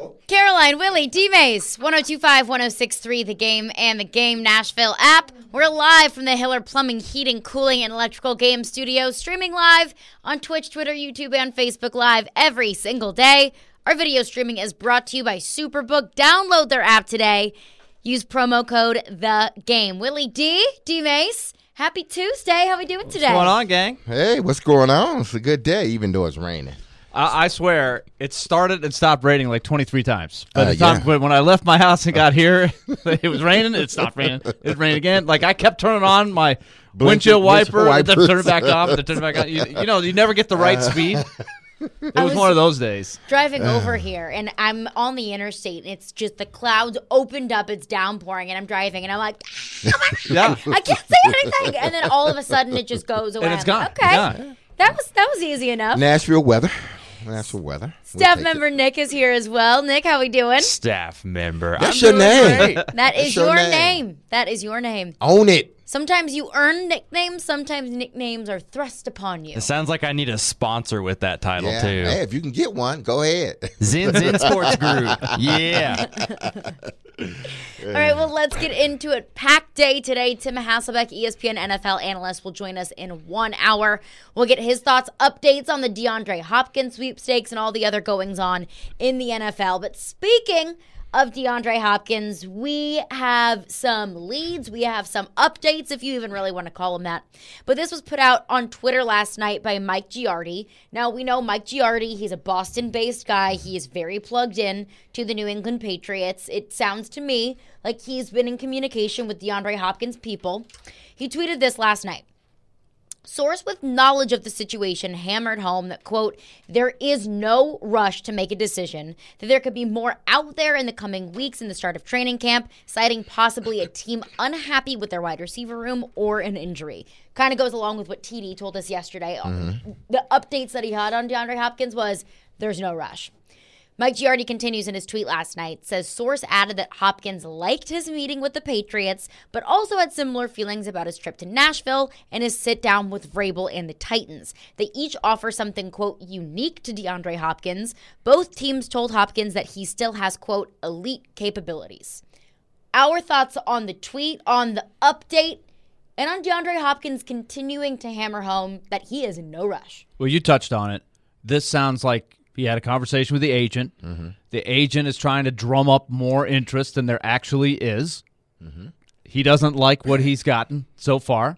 Caroline, Willie, D-Mace, 102.5, 106.3, The Game and The Game Nashville app. We're live from the Hiller Plumbing, Heating, Cooling, and Electrical Game Studio, streaming live on Twitch, Twitter, YouTube, and Facebook Live every single day. Our video streaming is brought to you by Superbook. Download their app today. Use promo code THEGAME. Willie D, D-Mace, happy Tuesday. How we doing today? What's going on, gang? Hey, what's going on? It's a good day, even though it's raining. I swear, it started and stopped raining like 23 times. By the time when I left my house and got here, it was raining. It stopped raining. It rained again. Like, I kept turning on my windshield wiper, and then turn it back off, and then turn it back on. You know, you never get the right speed. It was one of those days. Driving over here, and I'm on the interstate, and it's just the clouds opened up, it's downpouring, and I'm driving, and I'm like, Yeah. I can't say anything. And then all of a sudden, it just goes away. And it's I'm gone. like, okay, Yeah. that was easy enough. Nashville weather. Nashville weather. Staff member Nick is here as well. Nick, how we doing? Staff member. That's your name. That is That's your your name. name. That is your name. Own it. Sometimes you earn nicknames. Sometimes nicknames are thrust upon you. It sounds like I need a sponsor with that title, Yeah. too. Hey, if you can get one, go ahead. Zin Sports Group. Yeah. All right, well, let's get into it. Packed day today. Tim Hasselbeck, ESPN NFL analyst, will join us in 1 hour. We'll get his thoughts, updates on the DeAndre Hopkins sweepstakes and all the other goings-on in the NFL. But speaking of DeAndre Hopkins, we have some leads. We have some updates, if you even really want to call them that. But this was put out on Twitter last night by Mike Giardi. Now, we know Mike Giardi. He's a Boston-based guy. He is very plugged in to the New England Patriots. It sounds to me like he's been in communication with DeAndre Hopkins' people. He tweeted this last night. Source with knowledge of the situation hammered home that, quote, there is no rush to make a decision, that there could be more out there in the coming weeks in the start of training camp, citing possibly a team unhappy with their wide receiver room or an injury. Kind of goes along with what TD told us yesterday. The updates that he had on DeAndre Hopkins was there's no rush. Mike Giardi continues in his tweet last night, says source added that Hopkins liked his meeting with the Patriots, but also had similar feelings about his trip to Nashville and his sit-down with Vrabel and the Titans. They each offer something, quote, unique to DeAndre Hopkins. Both teams told Hopkins that he still has, quote, elite capabilities. Our thoughts on the tweet, on the update, and on DeAndre Hopkins continuing to hammer home that he is in no rush. Well, you touched on it. This sounds like he had a conversation with the agent. Mm-hmm. The agent is trying to drum up more interest than there actually is. Mm-hmm. He doesn't like what he's gotten so far,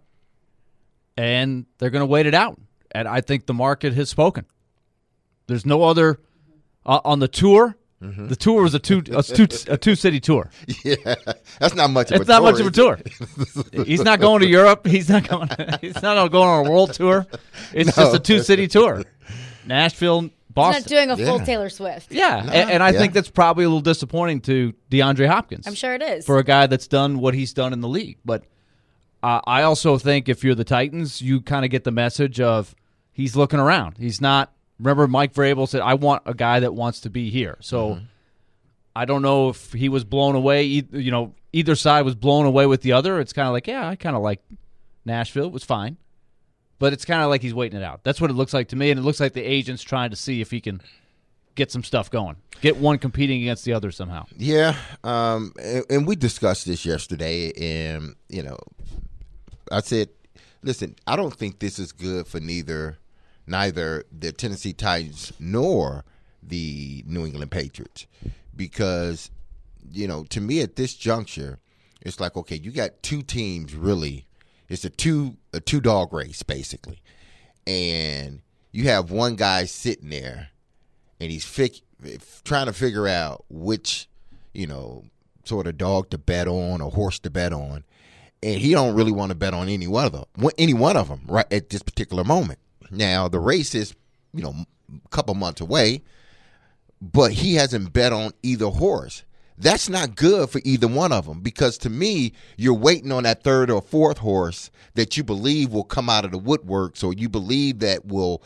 and they're going to wait it out. And I think the market has spoken. There's no other on the tour. Mm-hmm. The tour was a two-city tour. Yeah, that's not much of a tour. It's not much of a tour. He's not going to Europe. He's not going on a world tour. It's just a two-city tour. Nashville, Boston. He's not doing a full Taylor Swift. Yeah, and I think that's probably a little disappointing to DeAndre Hopkins. I'm sure it is. For a guy that's done what he's done in the league. But I also think if you're the Titans, you kind of get the message of he's looking around. He's not – remember Mike Vrabel said, I want a guy that wants to be here. So I don't know if he was blown away. Either side was blown away with the other. It's kind of like, yeah, I kind of like Nashville. It was fine. But it's kind of like he's waiting it out. That's what it looks like to me, and it looks like the agent's trying to see if he can get some stuff going, get one competing against the other somehow. Yeah, and we discussed this yesterday, and, I said, listen, I don't think this is good for neither the Tennessee Titans nor the New England Patriots because, to me at this juncture, it's like, okay, you got two teams really. It's a two-dog race, basically. And you have one guy sitting there, and he's trying to figure out which, sort of dog to bet on or horse to bet on. And he don't really want to bet on any one of them right at this particular moment. Now, the race is, a couple months away, but he hasn't bet on either horse. That's not good for either one of them because to me, you're waiting on that third or fourth horse that you believe will come out of the woodworks or you believe that will,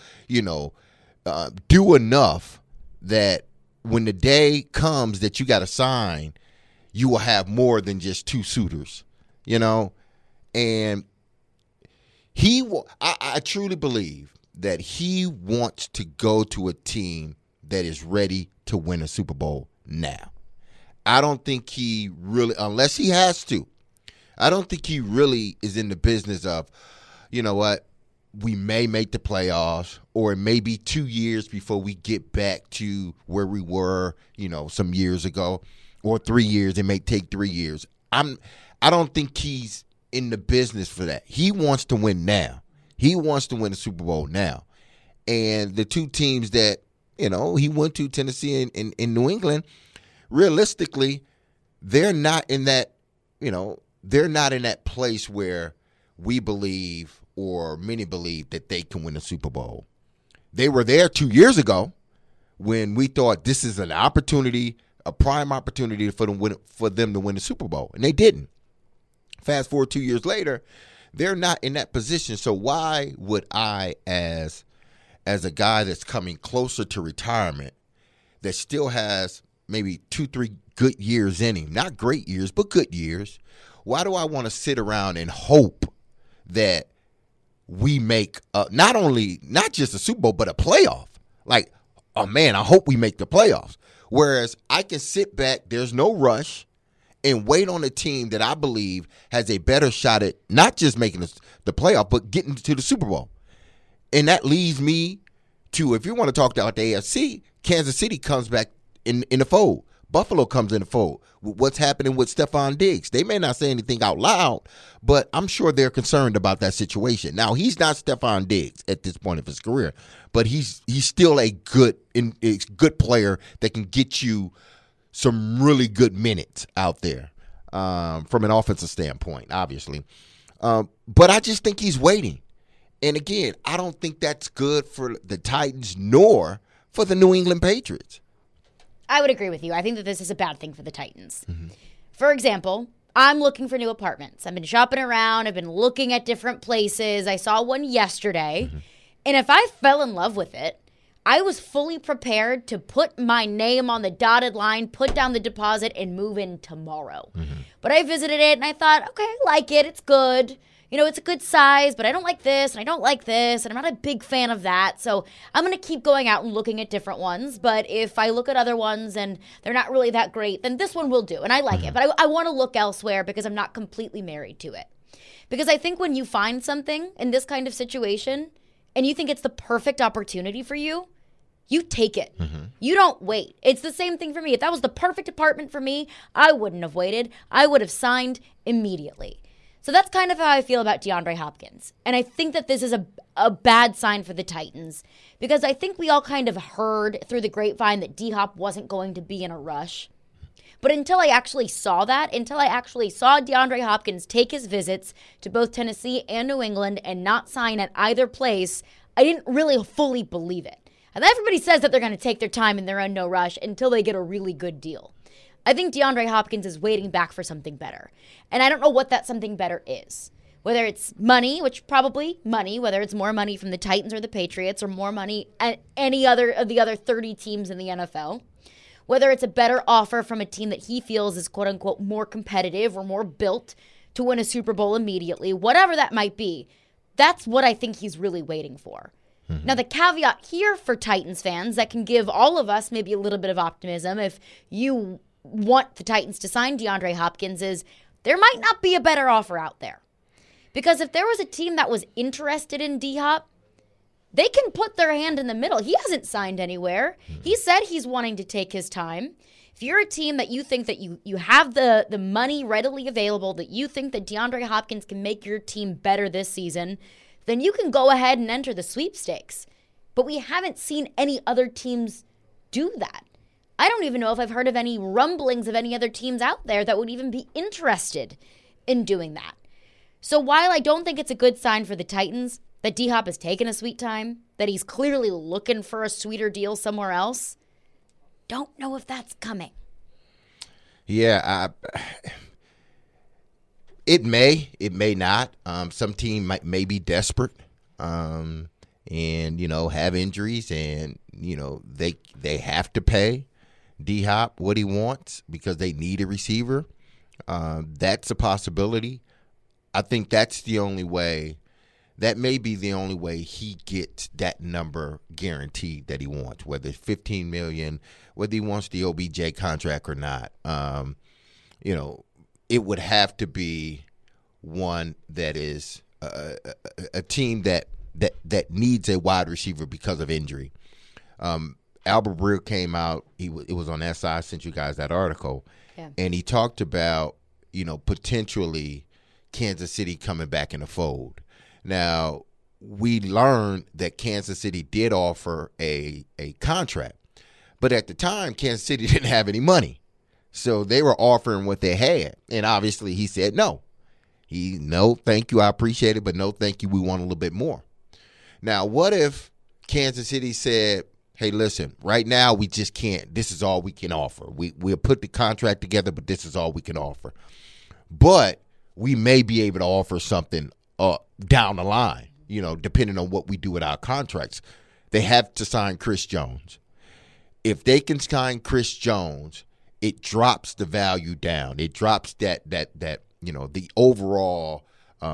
do enough that when the day comes that you got to sign, you will have more than just two suitors, and I truly believe that he wants to go to a team that is ready to win a Super Bowl now. I don't think he really, unless he has to, I don't think he really is in the business of, you know what, we may make the playoffs, or it may be 2 years before we get back to where we were, some years ago, or 3 years. It may take 3 years. I don't think he's in the business for that. He wants to win now. He wants to win the Super Bowl now. And the two teams that, he went to, Tennessee and New England, realistically, they're not in that, they're not in that place where we believe, or many believe, that they can win a Super Bowl. They were there 2 years ago when we thought this is an opportunity, a prime opportunity for them to win the Super Bowl, and they didn't. Fast forward 2 years later, they're not in that position. So why would I, as a guy that's coming closer to retirement, that still has maybe 2-3 good years in him, not great years, but good years, why do I want to sit around and hope that we make not just a Super Bowl, but a playoff? Like, oh man, I hope we make the playoffs. Whereas I can sit back, there's no rush, and wait on a team that I believe has a better shot at not just making the playoff, but getting to the Super Bowl. And that leads me to, if you want to talk about the AFC, Kansas City comes back in the fold. Buffalo comes in the fold. What's happening with Stephon Diggs? They may not say anything out loud, but I'm sure they're concerned about that situation. Now, he's not Stephon Diggs at this point of his career, but he's still a good player that can get you some really good minutes out there from an offensive standpoint, obviously. But I just think he's waiting. And again, I don't think that's good for the Titans nor for the New England Patriots. I would agree with you. I think that this is a bad thing for the Titans. Mm-hmm. For example, I'm looking for new apartments. I've been shopping around. I've been looking at different places. I saw one yesterday. Mm-hmm. And if I fell in love with it, I was fully prepared to put my name on the dotted line, put down the deposit, and move in tomorrow. Mm-hmm. But I visited it, and I thought, okay, I like it. It's good. It's a good size, but I don't like this, and I don't like this, and I'm not a big fan of that. So I'm going to keep going out and looking at different ones. But if I look at other ones and they're not really that great, then this one will do, and I like it. But I want to look elsewhere because I'm not completely married to it. Because I think when you find something in this kind of situation and you think it's the perfect opportunity for you, you take it. Mm-hmm. You don't wait. It's the same thing for me. If that was the perfect apartment for me, I wouldn't have waited. I would have signed immediately. So that's kind of how I feel about DeAndre Hopkins. And I think that this is a bad sign for the Titans because I think we all kind of heard through the grapevine that D-Hop wasn't going to be in a rush. But until I actually saw DeAndre Hopkins take his visits to both Tennessee and New England and not sign at either place, I didn't really fully believe it. And everybody says that they're going to take their time and they're in no rush until they get a really good deal. I think DeAndre Hopkins is waiting back for something better. And I don't know what that something better is. Whether it's money, which probably money, whether it's more money from the Titans or the Patriots or more money at any other of the other 30 teams in the NFL. Whether it's a better offer from a team that he feels is quote-unquote more competitive or more built to win a Super Bowl immediately. Whatever that might be, that's what I think he's really waiting for. Mm-hmm. Now, the caveat here for Titans fans that can give all of us maybe a little bit of optimism if you want the Titans to sign DeAndre Hopkins is there might not be a better offer out there. Because if there was a team that was interested in D-Hop, they can put their hand in the middle. He hasn't signed anywhere. He said he's wanting to take his time. If you're a team that you think that you have the money readily available, that you think that DeAndre Hopkins can make your team better this season, then you can go ahead and enter the sweepstakes. But we haven't seen any other teams do that. I don't even know if I've heard of any rumblings of any other teams out there that would even be interested in doing that. So while I don't think it's a good sign for the Titans that D-Hop has taken a sweet time, that he's clearly looking for a sweeter deal somewhere else, don't know if that's coming. Yeah, it may not. Some team may be desperate, and have injuries, and they have to pay D-Hop what he wants because they need a receiver. That's a possibility. I think that's the only way that may be the only way he gets that number guaranteed that he wants, whether it's $15 million, whether he wants the OBJ contract or not. It would have to be one that is a team that needs a wide receiver because of injury. Albert Breer came out. It was on SI. I sent you guys that article, and he talked about potentially Kansas City coming back in the fold. Now, we learned that Kansas City did offer a contract, but at the time, Kansas City didn't have any money. So they were offering what they had, and obviously he said no. No, thank you, I appreciate it, but no, thank you, we want a little bit more. Now, what if Kansas City said, hey, listen, right now we just can't. This is all we can offer. We'll put the contract together, but this is all we can offer. But we may be able to offer something down the line, depending on what we do with our contracts. They have to sign Chris Jones. If they can sign Chris Jones, it drops the value down. It drops that the overall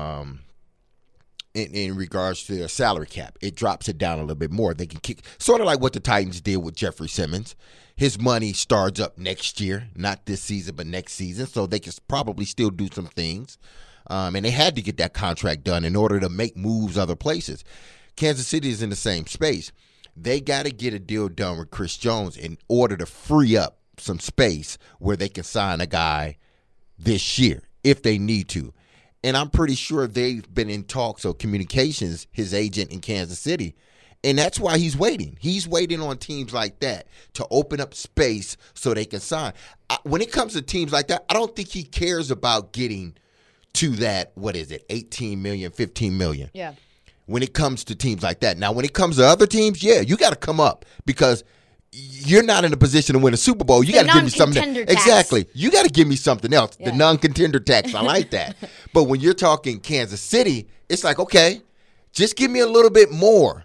in regards to their salary cap. It drops it down a little bit more. They can kick, sort of like what the Titans did with Jeffrey Simmons. His money starts up next year, not this season, but next season. So they can probably still do some things. And they had to get that contract done in order to make moves other places. Kansas City is in the same space. They got to get a deal done with Chris Jones in order to free up some space where they can sign a guy this year if they need to. And I'm pretty sure they've been in talks or communications, his agent in Kansas City. And that's why he's waiting. He's waiting on teams like that to open up space so they can sign. When it comes to teams like that, I don't think he cares about getting to that, 18 million, 15 million. Yeah. When it comes to teams like that. Now, when it comes to other teams, you got to come up because you're not in a position to win a Super Bowl. You got to give me something. Exactly. You got to give me something else. Yeah. The non-contender tax. I like that. But when you're talking Kansas City, it's like, okay, just give me a little bit more,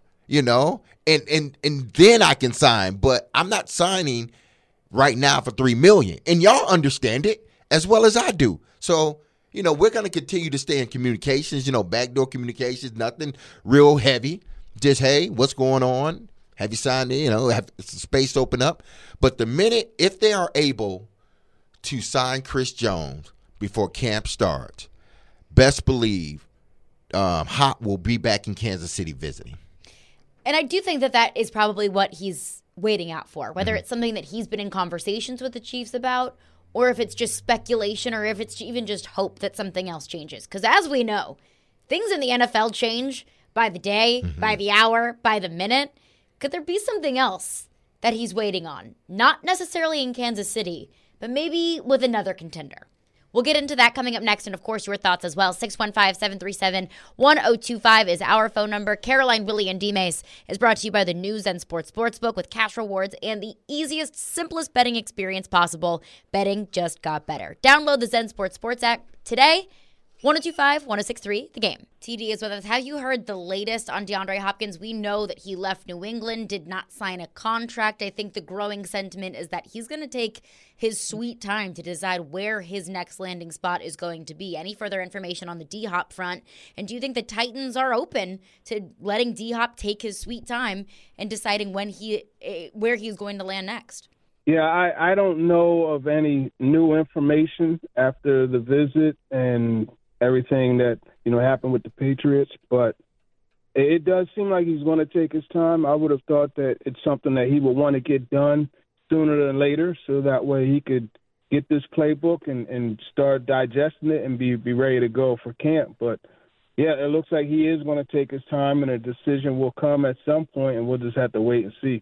and then I can sign. But I'm not signing right now for $3 million. And y'all understand it as well as I do. So, we're going to continue to stay in communications, backdoor communications, nothing real heavy. Just, hey, what's going on? Have you signed in? Have space open up? But the minute, if they are able to sign Chris Jones before camp starts, best believe Hop will be back in Kansas City visiting. And I do think that is probably what he's waiting out for, whether it's something that he's been in conversations with the Chiefs about, or if it's just speculation, or if it's even just hope that something else changes. Because as we know, things in the NFL change by the day, by the hour, by the minute. Could there be something else that he's waiting on? Not necessarily in Kansas City, but maybe with another contender. We'll get into that coming up next, and of course, your thoughts as well. 615-737-1025 is our phone number. Caroline, Willie, and D-Mace is brought to you by the New Zen Sports Sportsbook with cash rewards and the easiest, simplest betting experience possible. Betting just got better. Download the Zen Sports Sports app today. 102.5-106.3, The Game. TD is with us. Have you heard the latest on DeAndre Hopkins? We know that he left New England, did not sign a contract. I think the growing sentiment is that he's going to take his sweet time to decide where his next landing spot is going to be. Any further information on the D-Hop front? And do you think the Titans are open to letting D-Hop take his sweet time and deciding where he's going to land next? Yeah, I don't know of any new information after the visit and everything that, happened with the Patriots, but it does seem like he's going to take his time. I would have thought that it's something that he would want to get done sooner than later so that way he could get this playbook and start digesting it and be ready to go for camp. But, yeah, it looks like he is going to take his time and a decision will come at some point, and we'll just have to wait and see.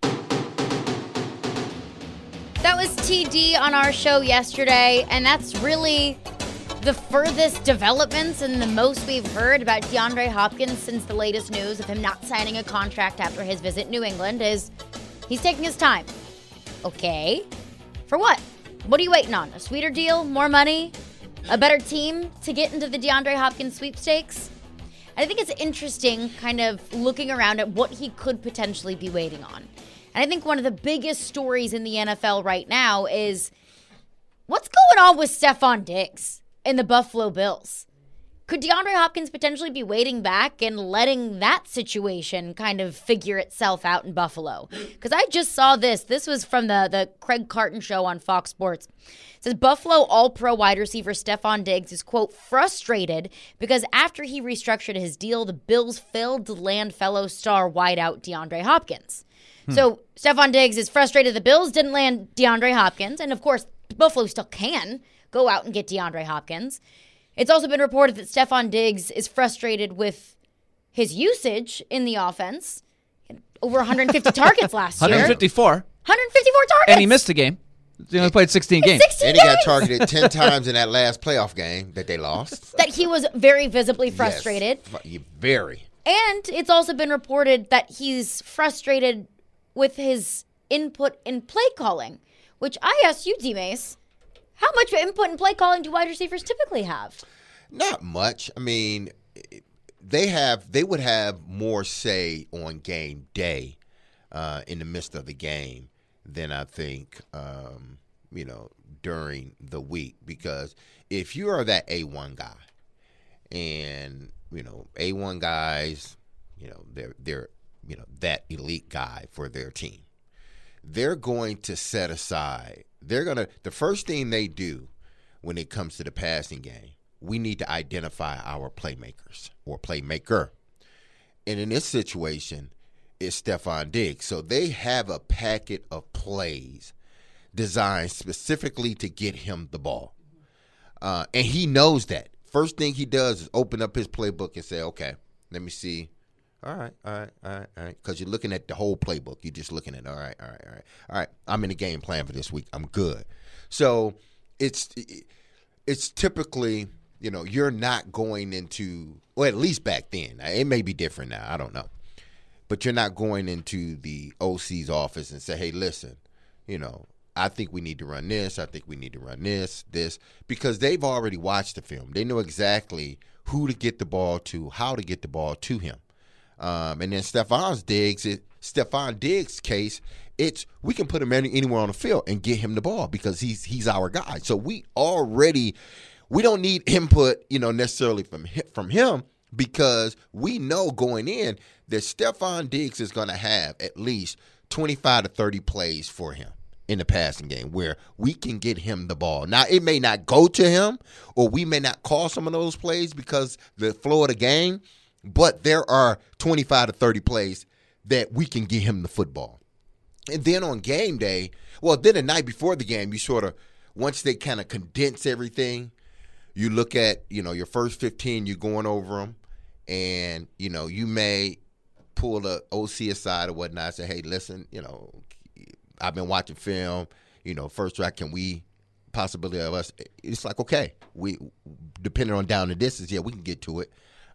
That was TD on our show yesterday, and that's really the furthest developments and the most we've heard about DeAndre Hopkins since the latest news of him not signing a contract after his visit New England is he's taking his time. Okay. For what? What are you waiting on? A sweeter deal? More money? A better team to get into the DeAndre Hopkins sweepstakes? I think it's interesting kind of looking around at what he could potentially be waiting on. And I think one of the biggest stories in the NFL right now is what's going on with Stephon Diggs and the Buffalo Bills. could DeAndre Hopkins potentially be waiting back and letting that situation kind of figure itself out in Buffalo? Because I just saw this. This was from the Craig Carton show on Fox Sports. It says Buffalo All-Pro wide receiver Stephon Diggs is, quote, frustrated because after he restructured his deal, the Bills failed to land fellow star wideout DeAndre Hopkins. So Stephon Diggs is frustrated the Bills didn't land DeAndre Hopkins. And, of course, Buffalo still can go out and get DeAndre Hopkins. It's also been reported that Stephon Diggs is frustrated with his usage in the offense. Over 150 targets last year. 154. 154 targets. And he missed a game. He only played 16 games. 16 And he got games. targeted 10 times in that last playoff game that they lost. That he was very visibly frustrated. Yes, very. And it's also been reported that he's frustrated with his input in play calling, which I asked you, D-Mace, how much input in play calling do wide receivers typically have? Not much. I mean, they would have more say on game day in the midst of the game than I think, during the week. Because if you are that A1 guy, and A1 guys, they're that elite guy for their team, they're going to set aside. The first thing they do when it comes to the passing game, we need to identify our playmakers or playmaker. And in this situation, it's Stephon Diggs. So they have a packet of plays designed specifically to get him the ball. And he knows that. First thing he does is open up his playbook and say, okay, let me see. All right. Because you're looking at the whole playbook. You're just looking at, all right. I'm in the game plan for this week. I'm good. So it's typically, you're not going into, or at least back then. It may be different now. I don't know. But you're not going into the OC's office and say, hey, listen, I think we need to run this. I think we need to run this, because they've already watched the film. They know exactly who to get the ball to, how to get the ball to him. And then Stephon Diggs' case, we can put him anywhere on the field and get him the ball because he's our guy. So we don't need input, necessarily from him, because we know going in that Stephon Diggs is going to have at least 25 to 30 plays for him in the passing game where we can get him the ball. Now, it may not go to him, or we may not call some of those plays because the flow of the game, but there are 25 to 30 plays that we can get him the football. And then on game day, then the night before the game, you sort of, once they kind of condense everything, you look at, your first 15, you're going over them, and, you may pull the OC aside or whatnot and say, hey, listen, I've been watching film, first track, can we possibility of us? It's like, okay, we, depending on down the distance, we can get to it.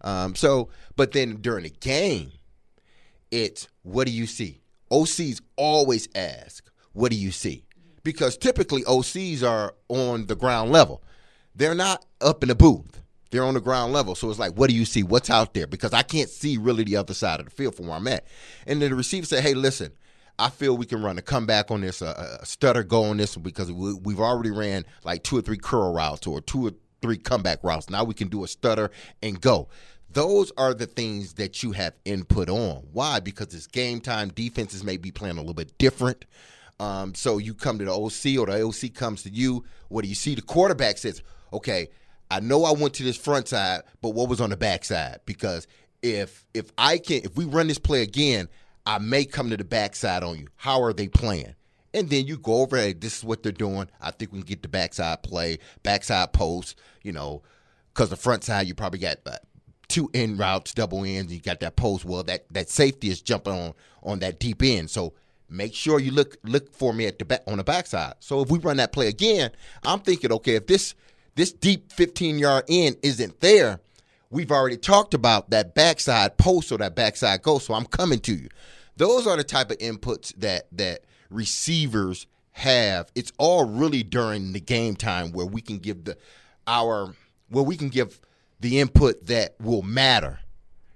But then during the game, it's, what do you see? OCs always ask, what do you see? Because typically OCs are on the ground level. They're not up in the booth. They're on the ground level. So it's like, what do you see? What's out there? Because I can't see really the other side of the field from where I'm at. And then the receiver say, hey, listen, I feel we can run a comeback on this, a stutter go on this one, because we've already ran like 2 or 3 curl routes or 2 or 3 comeback routes. Now we can do a stutter and go. Those are the things that you have input on. Why? Because it's game time. Defenses may be playing a little bit different. So you come to the OC, or the OC comes to you. What do you see? The quarterback says, okay, I know I went to this front side, but what was on the back side? Because if we run this play again, I may come to the backside on you. How are they playing? And then you go over, hey, this is what they're doing. I think we can get the backside play, backside post, because the front side, you probably got 2 end routes, double ends, you got that post. Well, that safety is jumping on that deep end. So make sure you look for me on the backside. So if we run that play again, I'm thinking, okay, if this deep 15-yard end isn't there, we've already talked about that backside post or that backside go, so I'm coming to you. Those are the type of inputs that receivers have. It's all really during the game time where we can give the input that will matter.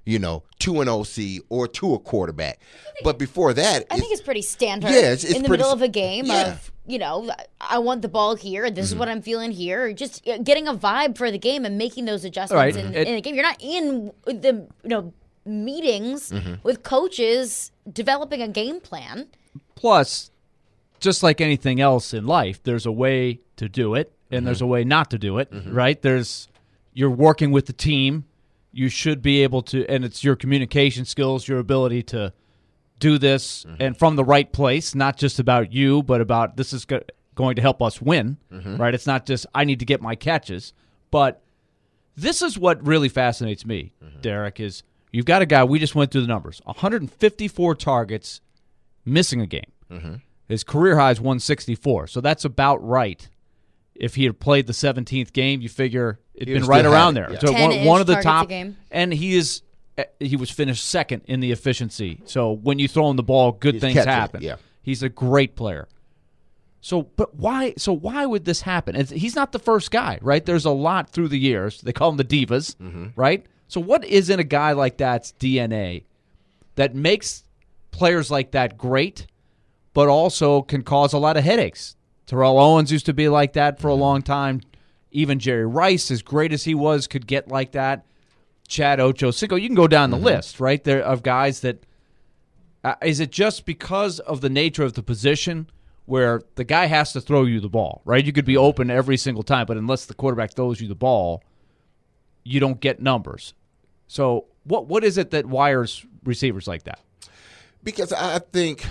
to an OC or to a quarterback. But before that, I think it's pretty standard. Yeah, it's in the pretty middle of a game yeah. of, I want the ball here. This is what I'm feeling here. Or just getting a vibe for the game and making those adjustments Right. in the game. You're not in the meetings with coaches developing a game plan. Plus, just like anything else in life, there's a way to do it and there's a way not to do it, right? You're working with the team. You should be able to, and it's your communication skills, your ability to do this and from the right place, not just about you, but about this is going to help us win, right? It's not just I need to get my catches. But this is what really fascinates me, Derek, is you've got a guy, we just went through the numbers, 154 targets, missing a game. His career high is 164, so that's about right. If he had played the 17th game, you figure it'd been right around there. Yeah. So 10-ish one of the targets a top, game. and he was finished second in the efficiency. So when you throw him the ball, good things catching it, happen. yeah. He's a great player. So, but why? So why would this happen? He's not the first guy, right? There's a lot through the years. They call them the divas, right? So what is in a guy like that's DNA that makes players like that great, but also can cause a lot of headaches? Terrell Owens used to be like that for a long time. Even Jerry Rice, as great as he was, could get like that. Chad Ochocinco, you can go down the list, right? There of guys that is it just because of the nature of the position where the guy has to throw you the ball, right? You could be open every single time, but unless the quarterback throws you the ball, you don't get numbers. So what is it that wires receivers like that? Because I think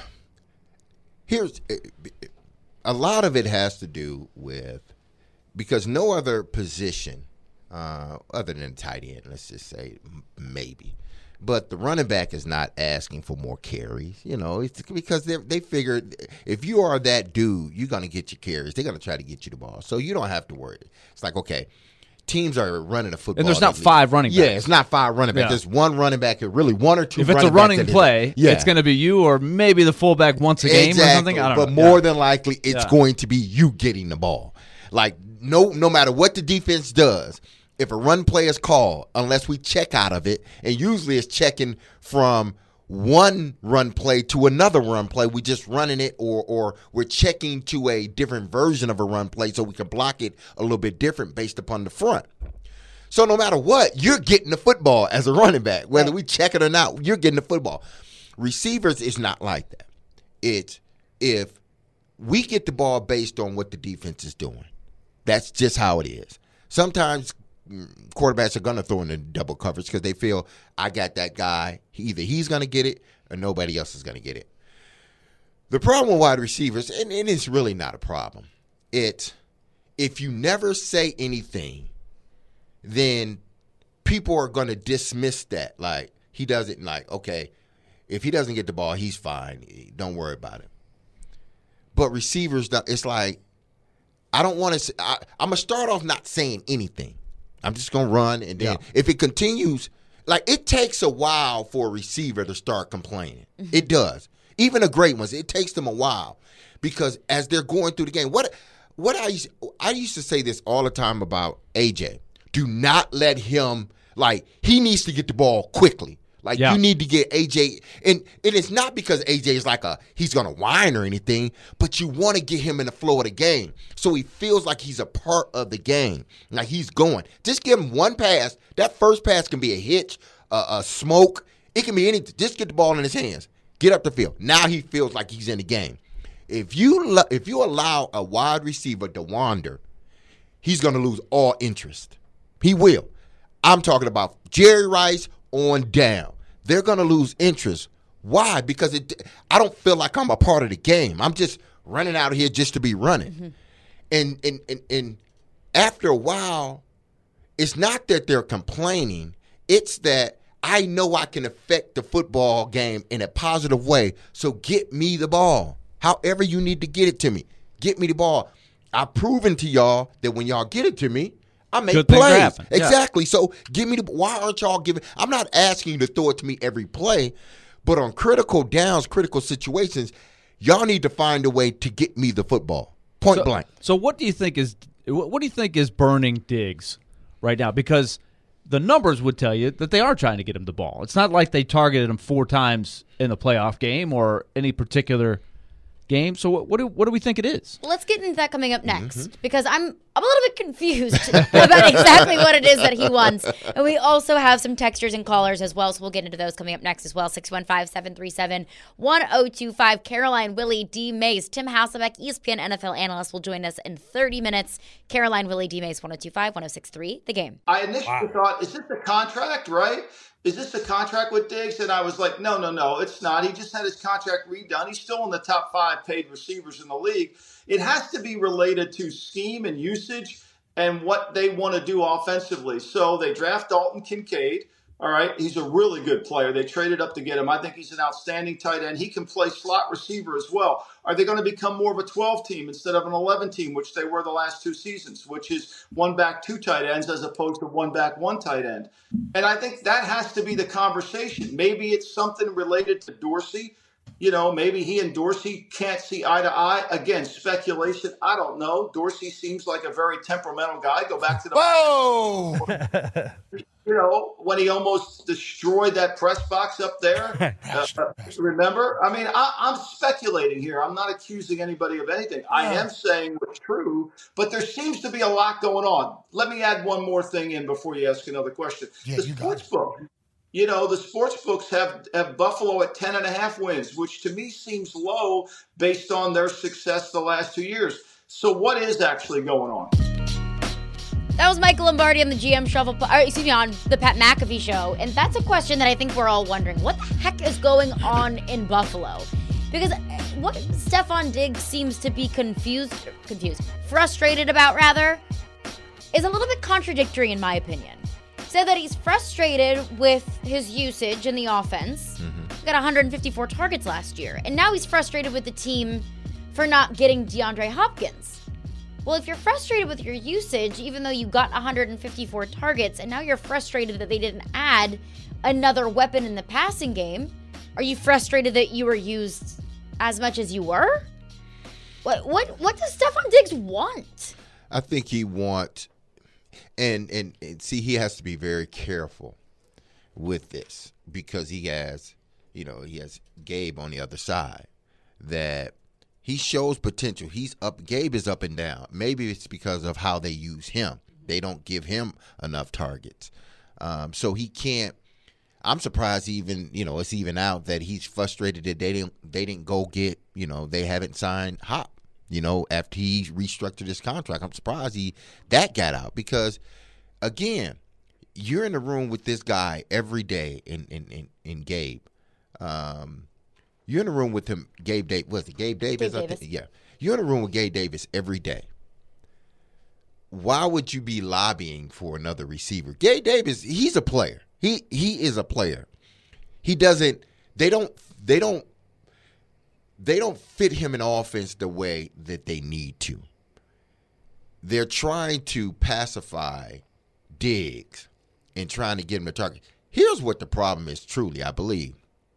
a lot of it has to do with because no other position other than tight end, let's just say maybe, but the running back is not asking for more carries. It's because they figured if you are that dude, you're going to get your carries. They're going to try to get you the ball, so you don't have to worry. It's like, okay, teams are running a football. And there's not five running backs. Yeah, it's not five running backs. Yeah. There's one running back, really one or two. If it's a running play, yeah. it's going to be you or maybe the fullback once a game or something. I don't know. But more than likely, it's going to be you getting the ball. Like no matter what the defense does, if a run play is called, unless we check out of it, and usually it's checking from one run play to another run play, we just running it or we're checking to a different version of a run play so we can block it a little bit different based upon the front. So no matter what, you're getting the football as a running back. Whether we check it or not, you're getting the football. Receivers is not like that. It's if we get the ball based on what the defense is doing. That's just how it is. Sometimes quarterbacks are going to throw in the double coverage because they feel, I got that guy. Either he's going to get it or nobody else is going to get it. The problem with wide receivers, and it's really not a problem, it's if you never say anything, then people are going to dismiss that. Like, he doesn't, like, okay, if he doesn't get the ball, he's fine. Don't worry about it. But receivers, it's like, I don't want to. I'm gonna start off not saying anything. I'm just gonna run, and then if it continues, like it takes a while for a receiver to start complaining. It does. Even the great ones, it takes them a while because as they're going through the game, what I used to say this all the time about AJ. Do not let him he needs to get the ball quickly. You need to get AJ, and it is not because AJ is he's going to whine or anything, but you want to get him in the flow of the game so he feels like he's a part of the game, like he's going. Just give him one pass. That first pass can be a hitch, a smoke. It can be anything. Just get the ball in his hands. Get up the field. Now he feels like he's in the game. If you allow a wide receiver to wander, he's going to lose all interest. He will. I'm talking about Jerry Rice on down. They're going to lose interest. Why? Because I don't feel like I'm a part of the game. I'm just running out of here just to be running. And after a while, it's not that they're complaining. It's that I know I can affect the football game in a positive way. So get me the ball. However you need to get it to me. Get me the ball. I've proven to y'all that when y'all get it to me, I make good things plays. happen. Exactly. So give me why aren't y'all giving? I'm not asking you to throw it to me every play, but on critical downs, critical situations, y'all need to find a way to get me the football. Point blank. So what do you think is burning Diggs right now? Because the numbers would tell you that they are trying to get him the ball. It's not like they targeted him 4 times in the playoff game or any particular game. So what do we think it is? Well, let's get into that coming up next because I'm a little bit confused about exactly what it is that he wants. And we also have some texters and callers as well, so we'll get into those coming up next as well. 615-737-1025. Caroline, Willie, D. Mays, Tim Hasselbeck, ESPN NFL analyst, will join us in 30 minutes. Caroline, Willie, D. Mays, 1025, 1063, The Game. I initially thought, is this a contract, right? Is this a contract with Diggs? And I was like, no, it's not. He just had his contract redone. He's still in the top 5 paid receivers in the league. It has to be related to scheme and usage and what they want to do offensively. So they draft Dalton Kincaid. All right, he's a really good player. They traded up to get him. I think he's an outstanding tight end. He can play slot receiver as well. Are they going to become more of a 12 team instead of an 11 team, which they were the last 2 seasons, which is 1 back 2 tight ends as opposed to 1 back 1 tight end? And I think that has to be the conversation. Maybe it's something related to Dorsey. You know, maybe he and Dorsey can't see eye to eye. Again, speculation. I don't know. Dorsey seems like a very temperamental guy. Go back to the you know, when he almost destroyed that press box up there. Remember? I mean, I'm speculating here. I'm not accusing anybody of anything. I am saying what's true, but there seems to be a lot going on. Let me add one more thing in before you ask another question. The sports book. You know, the sports books have Buffalo at 10.5 wins, which to me seems low based on their success the last 2 years. So what is actually going on? That was Michael Lombardi on the GM Shuffle, on the Pat McAfee show. And that's a question that I think we're all wondering. What the heck is going on in Buffalo? Because what Stefon Diggs seems to be frustrated about, rather, is a little bit contradictory in my opinion. Said that he's frustrated with his usage in the offense. He got 154 targets last year. And now he's frustrated with the team for not getting DeAndre Hopkins. Well, if you're frustrated with your usage, even though you got 154 targets, and now you're frustrated that they didn't add another weapon in the passing game, are you frustrated that you were used as much as you were? What does Stefon Diggs want? I think he wants, and see, he has to be very careful with this because he has Gabe on the other side that he shows potential. Gabe is up and down. Maybe it's because of how they use him. They don't give him enough targets. So he can't. I'm surprised it's even out that he's frustrated that they didn't go get, they haven't signed Hop, after he restructured his contract. I'm surprised that got out because, again, you're in the room with this guy every day in Gabe. You're in the room with him, Gabe Davis. Was it Gabe Davis? Gabe Davis. Yeah. You're in the room with Gabe Davis every day. Why would you be lobbying for another receiver? Gabe Davis, he's a player. He is a player. He doesn't. They don't fit him in offense the way that they need to. They're trying to pacify Diggs and trying to get him to target. Here's what the problem is, truly, I believe.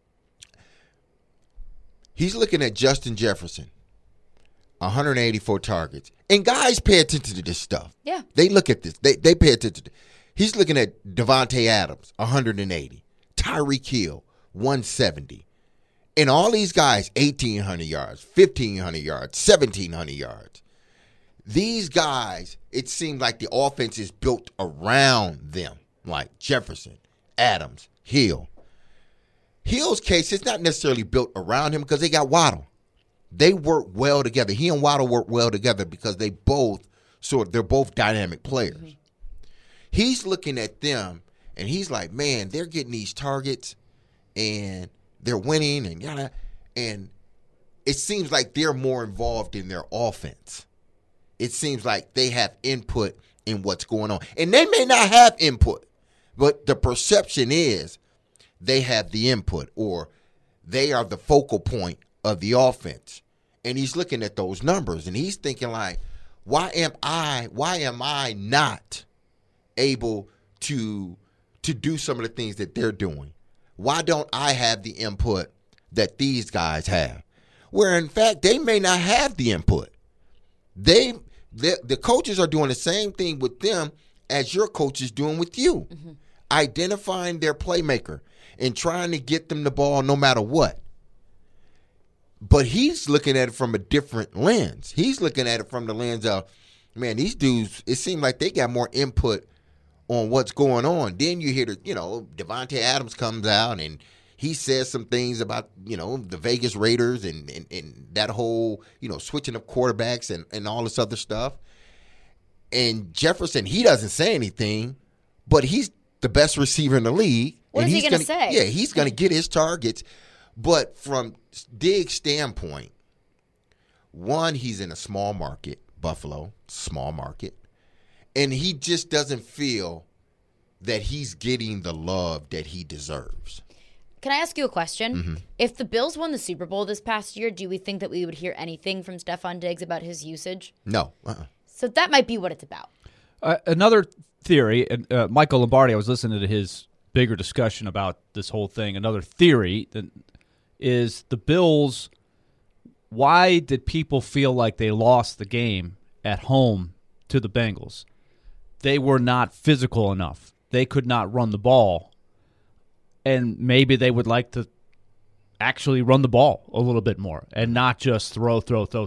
He's looking at Justin Jefferson, 184 targets. And guys pay attention to this stuff. Yeah. They look at this. They pay attention to this. He's looking at Devontae Adams, 180. Tyreek Hill, 170. And all these guys, 1,800 yards, 1,500 yards, 1,700 yards. These guys, it seems like the offense is built around them, like Jefferson, Adams, Hill. Hill's case, it's not necessarily built around him because they got Waddle. They work well together. He and Waddle work well together because they're both dynamic players. Mm-hmm. He's looking at them and he's like, man, they're getting these targets and they're winning and it seems like they're more involved in their offense. It seems like they have input in what's going on. And they may not have input, but the perception is they have the input or they are the focal point of the offense. And he's looking at those numbers and he's thinking like, why am I not able to do some of the things that they're doing? Why don't I have the input that these guys have? Where in fact they may not have the input. The coaches are doing the same thing with them as your coach is doing with you. Mm-hmm. identifying their playmaker and trying to get them the ball no matter what. But he's looking at it from a different lens. He's looking at it from the lens of, man, these dudes, it seems like they got more input on what's going on. Then you hear Devontae Adams comes out and he says some things about, the Vegas Raiders and that whole, switching up quarterbacks and all this other stuff. And Jefferson, he doesn't say anything, but he's the best receiver in the league. What is he going to say? Yeah, he's going to get his targets. But from Diggs' standpoint, one, he's in a small market, Buffalo, small market, and he just doesn't feel that he's getting the love that he deserves. Can I ask you a question? Mm-hmm. If the Bills won the Super Bowl this past year, do we think that we would hear anything from Stefon Diggs about his usage? No. So that might be what it's about. Another theory, Michael Lombardi, I was listening to his bigger discussion about this whole thing. Another theory is the Bills, why did people feel like they lost the game at home to the Bengals? They were not physical enough. They could not run the ball. And maybe they would like to actually run the ball a little bit more and not just throw.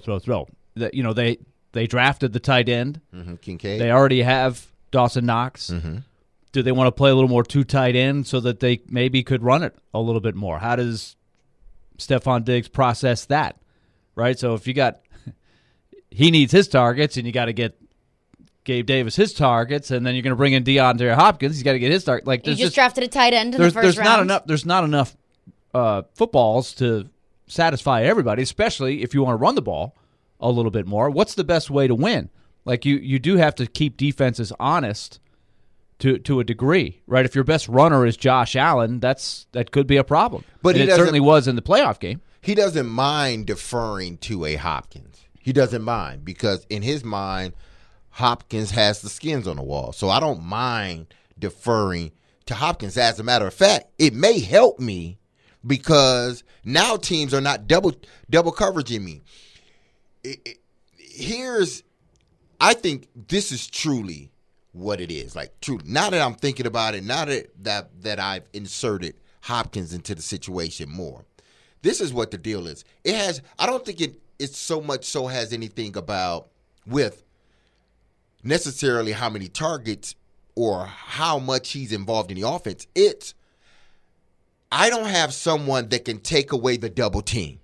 They drafted the tight end. Mm-hmm. Kincaid. They already have Dawson Knox. Mm-hmm. Do they want to play a little more two tight end so that they maybe could run it a little bit more? How does Stefon Diggs process that? Right? So if you got – he needs his targets and you got to get Gabe Davis his targets, and then you're going to bring in DeAndre Hopkins. He's got to get his target. Like, you just drafted a tight end in the first round. There's not enough footballs to satisfy everybody, especially if you want to run the ball a little bit more. What's the best way to win? Like, you do have to keep defenses honest to a degree, right? If your best runner is Josh Allen, that could be a problem. But it certainly was in the playoff game. He doesn't mind deferring to a Hopkins. He doesn't mind because in his mind, Hopkins has the skins on the wall. So I don't mind deferring to Hopkins. As a matter of fact, it may help me because now teams are not double coveraging me. I think this is truly what it is. Like, truly, now that I'm thinking about it, now that I've inserted Hopkins into the situation more, this is what the deal is. I don't think it so much so has anything about with necessarily how many targets or how much he's involved in the offense. I don't have someone that can take away the double team.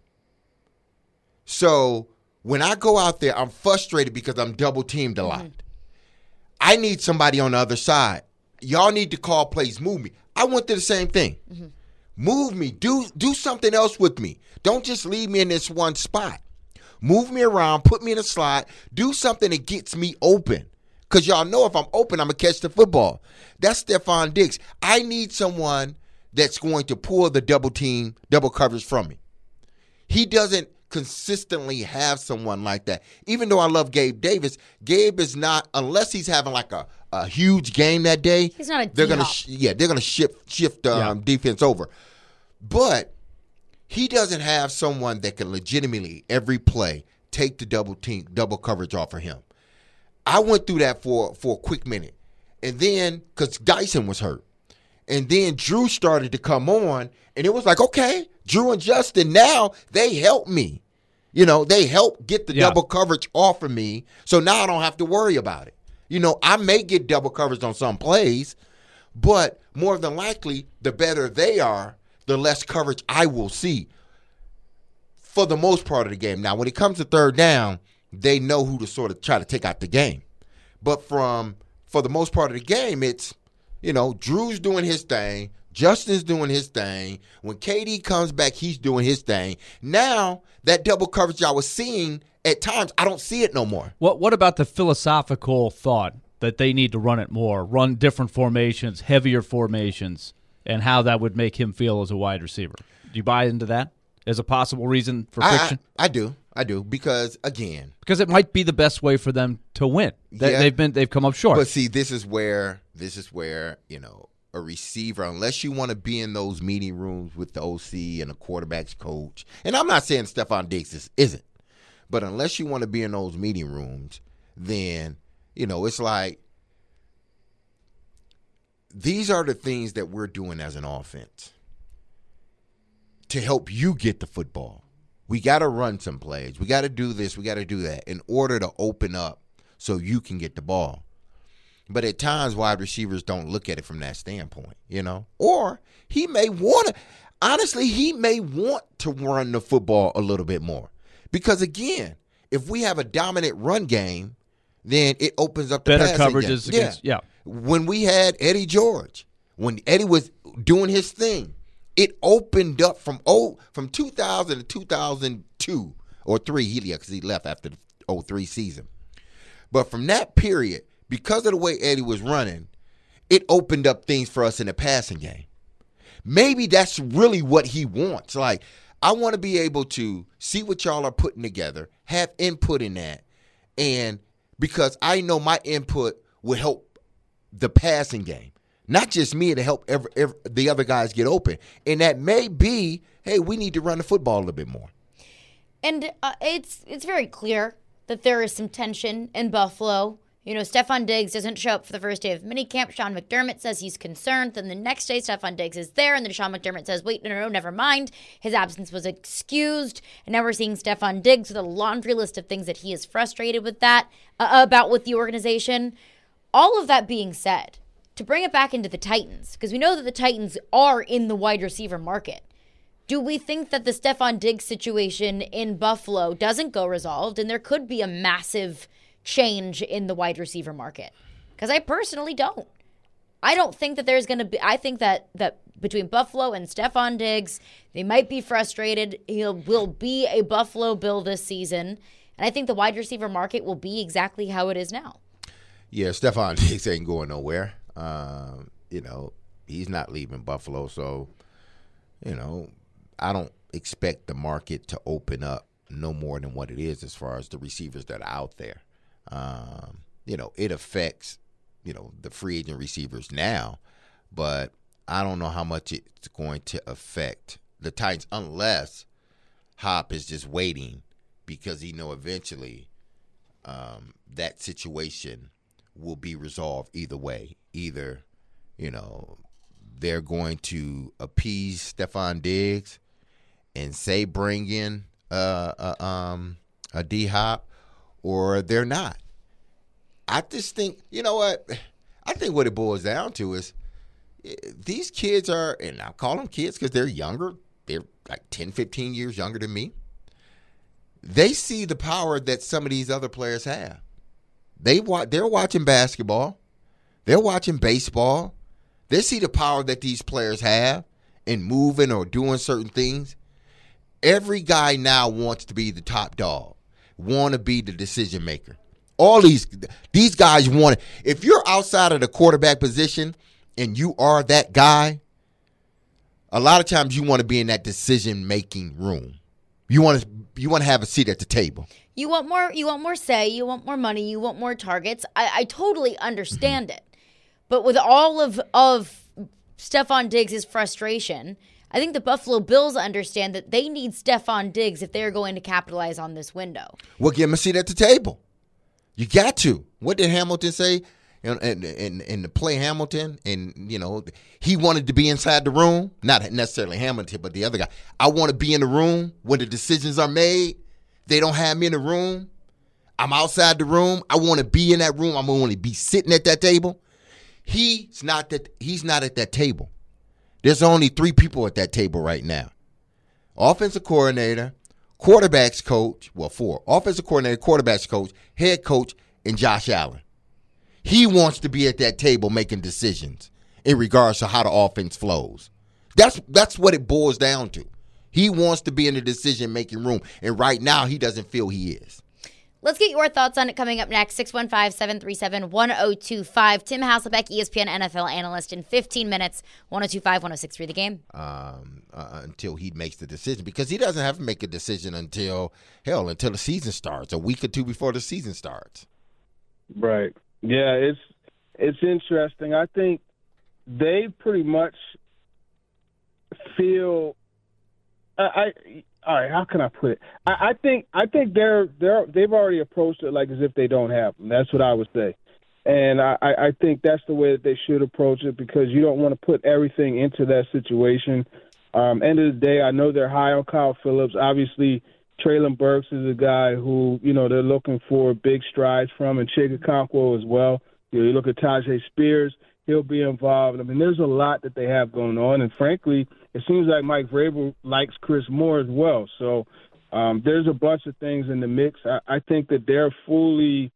So when I go out there, I'm frustrated because I'm double teamed a lot. Mm-hmm. I need somebody on the other side. Y'all need to call plays, move me. I went through the same thing. Mm-hmm. Move me. Do something else with me. Don't just leave me in this one spot. Move me around, put me in a slot, do something that gets me open. Because y'all know if I'm open, I'm going to catch the football. That's Stefon Diggs. I need someone that's going to pull the double coverage from me. He doesn't consistently have someone like that. Even though I love Gabe Davis, Gabe is not, unless he's having like a huge game that day. He's not a they're going to shift defense over. But he doesn't have someone that can legitimately every play take the double coverage off of him. I went through that for a quick minute. And then, because Dyson was hurt. And then Drew started to come on, and it was like, okay, Drew and Justin, now they help me. They help get the double coverage off of me, so now I don't have to worry about it. I may get double coverage on some plays, but more than likely, the better they are, the less coverage I will see for the most part of the game. Now, when it comes to third down, they know who to sort of try to take out the game. But for the most part of the game, it's, Drew's doing his thing. Justin's doing his thing. When KD comes back, he's doing his thing. Now, that double coverage I was seeing at times, I don't see it no more. What about the philosophical thought that they need to run it more, run different formations, heavier formations, and how that would make him feel as a wide receiver? Do you buy into that as a possible reason for friction? I do because it might be the best way for them to win. They've come up short. But see, this is where a receiver, unless you want to be in those meeting rooms with the OC and the quarterback's coach, and I'm not saying Stefon Diggs isn't, but unless you want to be in those meeting rooms, then it's like these are the things that we're doing as an offense to help you get the football. We got to run some plays. We got to do this. We got to do that in order to open up so you can get the ball. But at times, wide receivers don't look at it from that standpoint, Or he may want to. Honestly, he may want to run the football a little bit more. Because, again, if we have a dominant run game, then it opens up the better passing coverages game. against, yeah. When we had Eddie George, when Eddie was doing his thing, it opened up from 2000 to 2002 or 3, because he left after the 03 season. But from that period, because of the way Eddie was running, it opened up things for us in the passing game. Maybe that's really what he wants. Like, I want to be able to see what y'all are putting together, have input in that, and because I know my input will help the passing game. Not just me, to help the other guys get open. And that may be, hey, we need to run the football a little bit more. And it's very clear that there is some tension in Buffalo. Stephon Diggs doesn't show up for the first day of minicamp. Sean McDermott says he's concerned. Then the next day, Stephon Diggs is there. And then Sean McDermott says, wait, no, never mind. His absence was excused. And now we're seeing Stephon Diggs with a laundry list of things that he is frustrated with with the organization. All of that being said, to bring it back into the Titans, because we know that the Titans are in the wide receiver market. Do we think that the Stephon Diggs situation in Buffalo doesn't go resolved and there could be a massive change in the wide receiver market? Because I personally don't. I don't think that there's going to be – I think that between Buffalo and Stephon Diggs, they might be frustrated. He will be a Buffalo Bill this season. And I think the wide receiver market will be exactly how it is now. Yeah, Stephon Diggs ain't going nowhere. He's not leaving Buffalo. So, I don't expect the market to open up no more than what it is as far as the receivers that are out there. It affects, the free agent receivers now, but I don't know how much it's going to affect the Titans unless Hop is just waiting because he know eventually that situation will be resolved either way. Either, they're going to appease Stephon Diggs and say bring in a D-Hop, or they're not. I just think, I think what it boils down to is these kids are, and I call them kids because they're younger. They're like 10, 15 years younger than me. They see the power that some of these other players have. They're watching basketball. They're watching baseball. They see the power that these players have in moving or doing certain things. Every guy now wants to be the top dog, want to be the decision maker. All these guys want it. If you're outside of the quarterback position and you are that guy, a lot of times you want to be in that decision-making room. You want to have a seat at the table. You want more say, you want more money, you want more targets. I totally understand it. But with all of Stephon Diggs' frustration, I think the Buffalo Bills understand that they need Stephon Diggs if they're going to capitalize on this window. Well, give him a seat at the table. You got to. What did Hamilton say in the play Hamilton? And, he wanted to be inside the room. Not necessarily Hamilton, but the other guy. I want to be in the room when the decisions are made. They don't have me in the room. I'm outside the room. I want to be in that room. I'm going to be sitting at that table. He's not at that table. There's only 3 people at that table right now. Offensive coordinator, quarterbacks coach, 4. Offensive coordinator, quarterbacks coach, head coach, and Josh Allen. He wants to be at that table making decisions in regards to how the offense flows. That's what it boils down to. He wants to be in the decision-making room, and right now he doesn't feel he is. Let's get your thoughts on it coming up next. 615-737-1025. Tim Hasselbeck, ESPN NFL analyst, in 15 minutes. 102.5, 106.3 The Game. Until he makes the decision, because he doesn't have to make a decision until the season starts, a week or 2 before the season starts. Right. Yeah, it's interesting. I think they pretty much feel. All right, how can I put it? I think they've already approached it like as if they don't have them. That's what I would say. And I think that's the way that they should approach it, because you don't want to put everything into that situation. End of the day, I know they're high on Kyle Phillips. Obviously, Traylon Burks is a guy who, they're looking for big strides from, and Chig Okonkwo as well. You look at Tajay Spears, he'll be involved. I mean, there's a lot that they have going on, and frankly, it seems like Mike Vrabel likes Chris Moore as well. So there's a bunch of things in the mix. I think that they're fully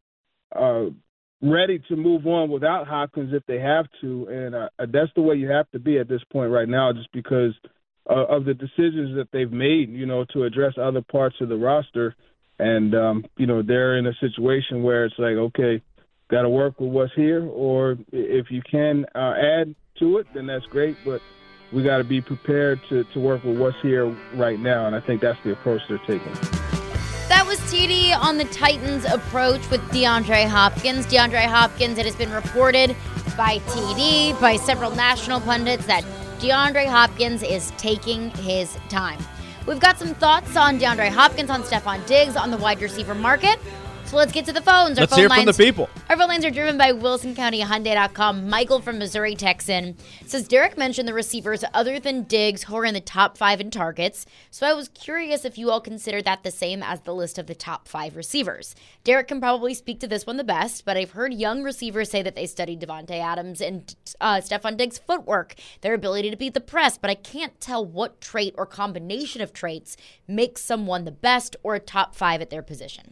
ready to move on without Hopkins if they have to, and that's the way you have to be at this point right now, just because of the decisions that they've made, to address other parts of the roster. And, they're in a situation where it's like, okay, got to work with what's here, or if you can add to it, then that's great, but we got to be prepared to work with what's here right now, and I think that's the approach they're taking. That was TD on the Titans' approach with DeAndre Hopkins. DeAndre Hopkins, it has been reported by TD, by several national pundits, that DeAndre Hopkins is taking his time. We've got some thoughts on DeAndre Hopkins, on Stephon Diggs, on the wide receiver market. So let's get to the phones. Let's hear from the people. Our phone lines are driven by WilsonCountyHyundai.com. Michael from Missouri texts in, says, Derek mentioned the receivers other than Diggs who are in the top 5 in targets. So I was curious if you all consider that the same as the list of the top 5 receivers. Derek can probably speak to this one the best, but I've heard young receivers say that they studied Devontae Adams and Stephon Diggs' footwork, their ability to beat the press, but I can't tell what trait or combination of traits makes someone the best or a top 5 at their position.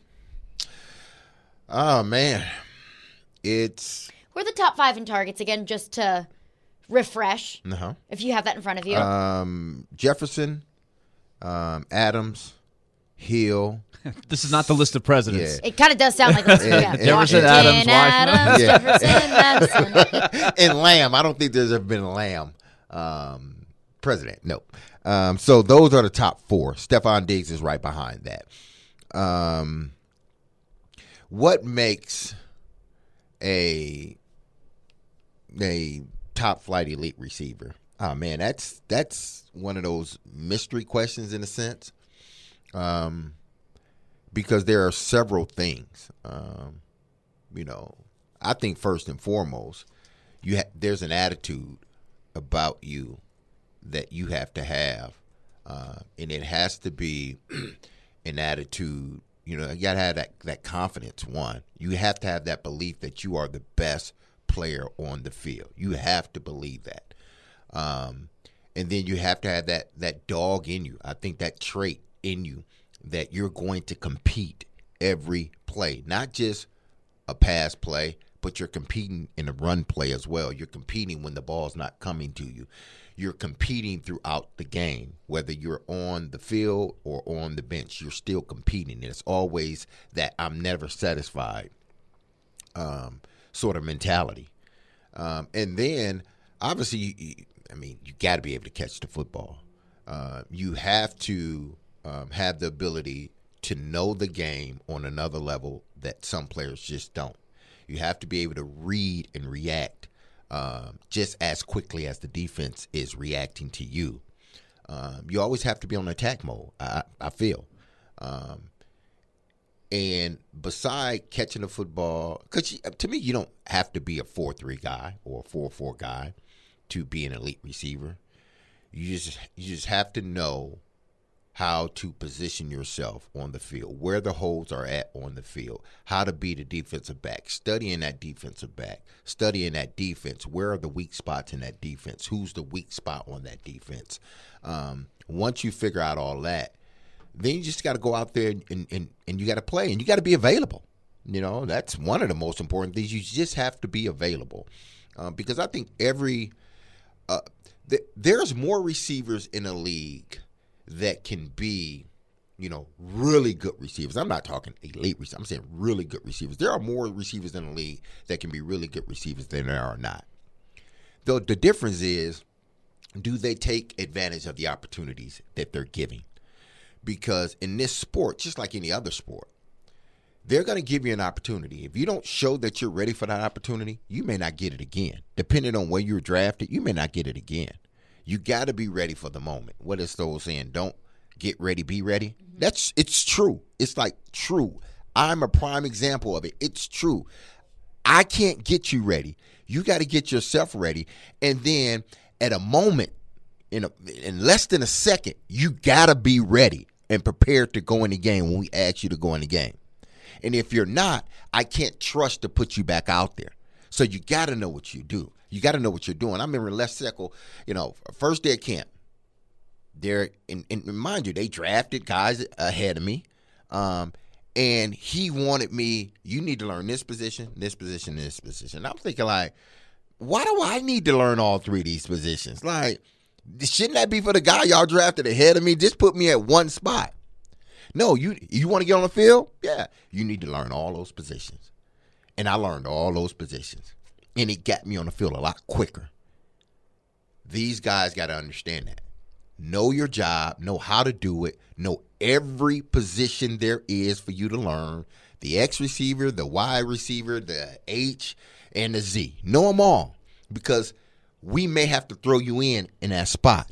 Oh, man. We're the top 5 in targets, again, just to refresh, if you have that in front of you. Jefferson, Adams, Hill. This is not the list of presidents. Yeah. It kind of does sound like a list of Jefferson, Adams, Jefferson, Madison. And Lamb. I don't think there's ever been a Lamb president. No. So those are the top 4. Stephon Diggs is right behind that. What makes a top flight elite receiver? Oh man, that's one of those mystery questions in a sense, because there are several things. I think first and foremost, there's an attitude about you that you have to have, and it has to be an attitude. You got to have that confidence, one. You have to have that belief that you are the best player on the field. You have to believe that. And then you have to have that dog in you. I think that trait in you that you're going to compete every play, not just a pass play, but you're competing in a run play as well. You're competing when the ball's not coming to you. You're competing throughout the game, whether you're on the field or on the bench. You're still competing. And it's always that I'm never satisfied sort of mentality. And then, obviously, you got to be able to catch the football. You have to have the ability to know the game on another level that some players just don't. You have to be able to read and react just as quickly as the defense is reacting to you. You always have to be on attack mode, I feel. And beside catching the football, because to me, you don't have to be a 4-3 guy or a 4-4 guy to be an elite receiver. You just have to know how to position yourself on the field, where the holes are at on the field, how to be the defensive back, studying that defensive back, studying that defense, where are the weak spots in that defense, who's the weak spot on that defense. Once you figure out all that, then you just got to go out there and you got to play, and you got to be available. That's one of the most important things. You just have to be available, because I think there's more receivers in a league that can be, really good receivers. I'm not talking elite receivers. I'm saying really good receivers. There are more receivers in the league that can be really good receivers than there are not. The difference is, do they take advantage of the opportunities that they're giving? Because in this sport, just like any other sport, they're going to give you an opportunity. If you don't show that you're ready for that opportunity, you may not get it again. Depending on where you're drafted, you may not get it again. You got to be ready for the moment. What is those saying? Don't get ready, be ready. It's true. It's like true. I'm a prime example of it. It's true. I can't get you ready. You got to get yourself ready. And then at a moment, in less than a second, you got to be ready and prepared to go in the game when we ask you to go in the game. And if you're not, I can't trust to put you back out there. So you got to know what you do. You got to know what you're doing. I remember Les Seckel, first day of camp. And mind you, they drafted guys ahead of me. And he wanted me, you need to learn this position, this position, this position. I'm thinking like, why do I need to learn all three of these positions? Like, shouldn't that be for the guy y'all drafted ahead of me? Just put me at one spot. No, you want to get on the field? Yeah. You need to learn all those positions. And I learned all those positions. And it got me on the field a lot quicker. These guys got to understand that. Know your job, know how to do it, know every position there is for you to learn. The X receiver, the Y receiver, the H, and the Z. Know them all, because we may have to throw you in that spot.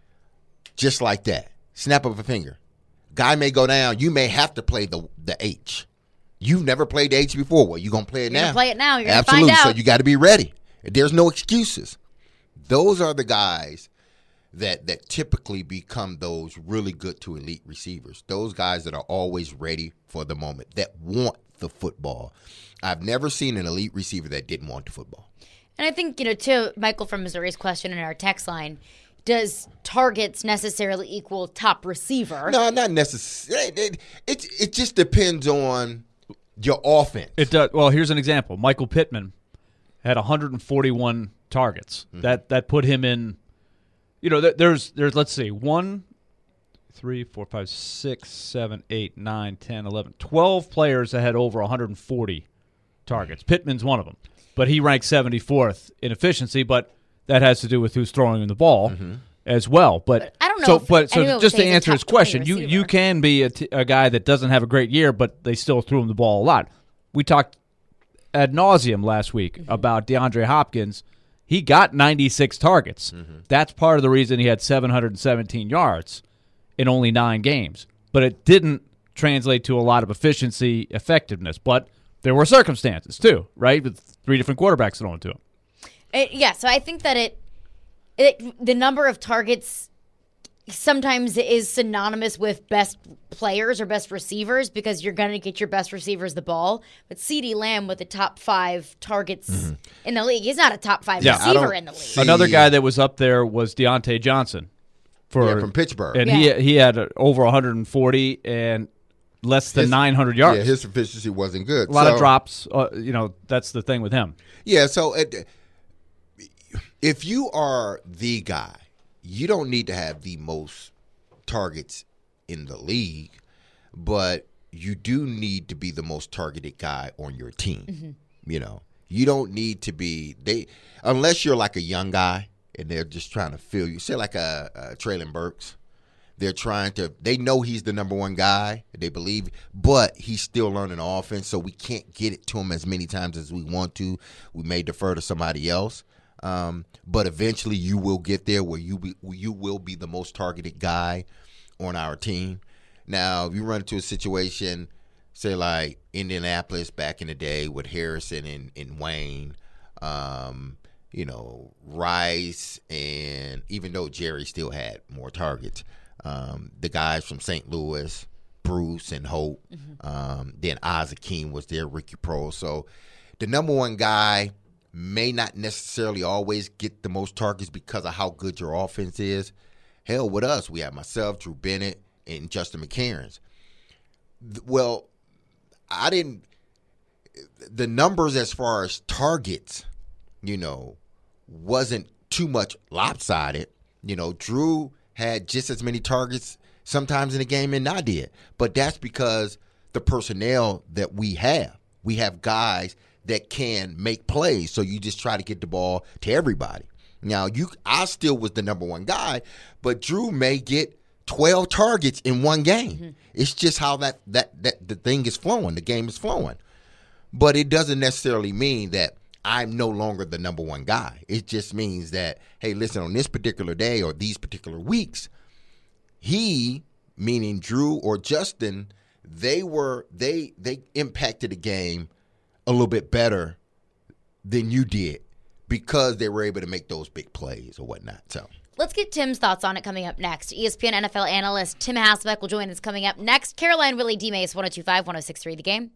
Just like that. Snap of a finger. Guy may go down. You may have to play the H. You've never played the H before. Well, you're going to play it now. You're going to play it now. You're going to Absolutely. find out. So you got to be ready. There's no excuses. Those are the guys that typically become those really good to elite receivers. Those guys that are always ready for the moment, that want the football. I've never seen an elite receiver that didn't want the football. And I think, to Michael from Missouri's question in our text line, does targets necessarily equal top receiver? No, not necessarily. It just depends on your offense. It does. Well, here's an example. Michael Pittman had 141 targets. Mm-hmm. That put him in. There's let's see, 1, 3, 4, 5, 6, 7, 8, 9, 10, 11, 12 players that had over 140 targets. Pittman's one of them. But he ranked 74th in efficiency, but that has to do with who's throwing him the ball as well. But I don't know. So just to answer his question, you can be a guy that doesn't have a great year, but they still threw him the ball a lot. We talked ad nauseum last week about DeAndre Hopkins. He got 96 targets. Mm-hmm. That's part of the reason he had 717 yards in only 9 games. But it didn't translate to a lot of efficiency, effectiveness. But there were circumstances, too, right? With 3 different quarterbacks thrown to him. So I think that the number of targets sometimes is synonymous with best players or best receivers, because you're going to get your best receivers the ball. But CeeDee Lamb with the top 5 targets in the league, he's not a top 5 receiver in the league. Another guy that was up there was Deontay Johnson from Pittsburgh. And he had over 140 and less than 900 yards. Yeah, his efficiency wasn't good. A lot of drops. That's the thing with him. Yeah, so if you are the guy, you don't need to have the most targets in the league, but you do need to be the most targeted guy on your team. Mm-hmm. You don't need to be unless you're like a young guy and they're just trying to fill you. Say like a Traylon Burks. They know he's the number one guy, they believe, but he's still learning the offense, so we can't get it to him as many times as we want to. We may defer to somebody else. But eventually you will get there where you will be the most targeted guy on our team. Now, if you run into a situation, say like Indianapolis back in the day with Harrison and Wayne, Rice, and even though Jerry still had more targets, the guys from St. Louis, Bruce and Hope, then Isaac King was there, Ricky Prohl. So the number one guy may not necessarily always get the most targets because of how good your offense is. Hell, with us, we have myself, Drew Bennett, and Justin McCarron. Well, the numbers as far as targets, wasn't too much lopsided. Drew had just as many targets sometimes in a game than I did. But that's because the personnel that we have guys that can make plays. So you just try to get the ball to everybody. Now, I still was the number one guy, but Drew may get 12 targets in one game. Mm-hmm. It's just how that the thing is flowing. The game is flowing. But it doesn't necessarily mean that I'm no longer the number one guy. It just means that, hey, listen, on this particular day or these particular weeks, meaning Drew or Justin, they impacted the game a little bit better than you did because they were able to make those big plays or whatnot. So let's get Tim's thoughts on it coming up next. ESPN NFL analyst Tim Hasselbeck will join us coming up next. Caroline Willie D. Mace, 102.5, 106.3 The Game.